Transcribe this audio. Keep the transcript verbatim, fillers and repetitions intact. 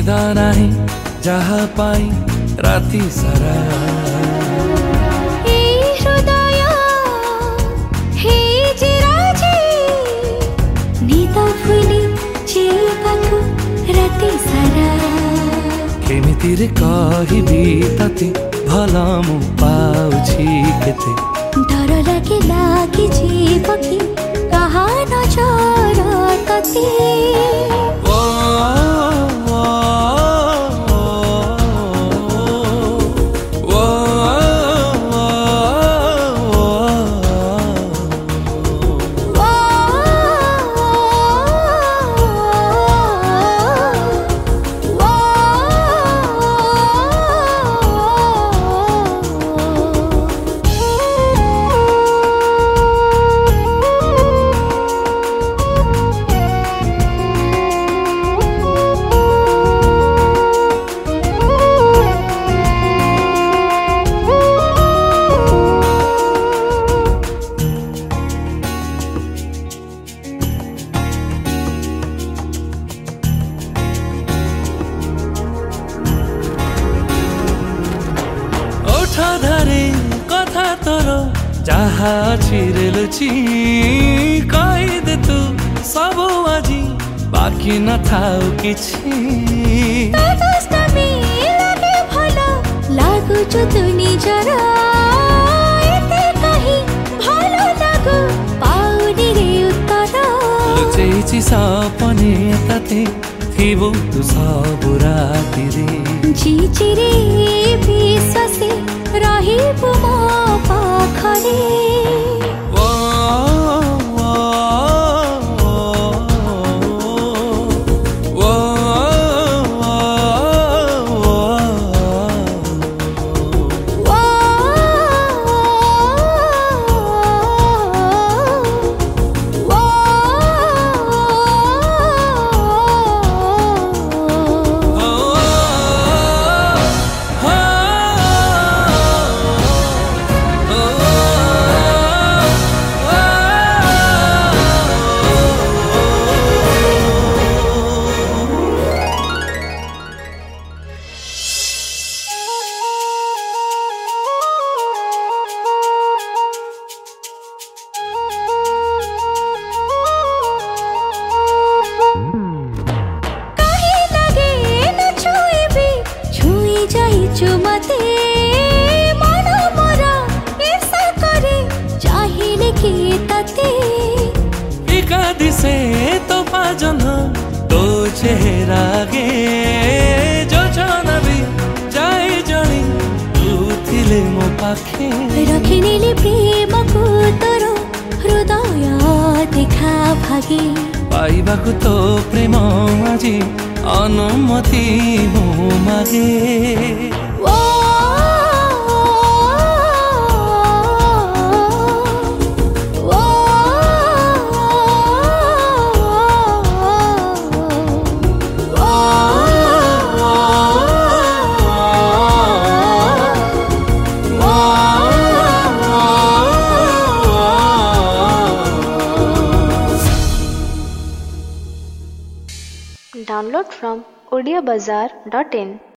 निदा नाही जहा पाई राती सारा केमितिरे कहबी तते भला मु पाउछि केते डर लागे लागे जीवकी कहा नजर तते ओ ओ ओ धारे कथा तोर जहा छिरे लुची कहि दे तू सब आजी बाकी न थाउ किछि लागु जो तू निजर एते कहि भलो लागु पाउनी रे उत्तर लुचेछि सपने तते थिबो तू सब राति रे झिझिरे विश्वासे रहिबु मो पाखरे चुमते मन मोरा ऐसा करे चाहिए कि तते एका दिसे तो पाजन तो चेहरा गे जो जाना भी जाए जानी तू थिले मो पाखे रखिनेली प्रेम को तोर हृदय देखा भागे पाइबाकु तो प्रेम आजी अनुमति मो मागे Download from odia bazaar dot in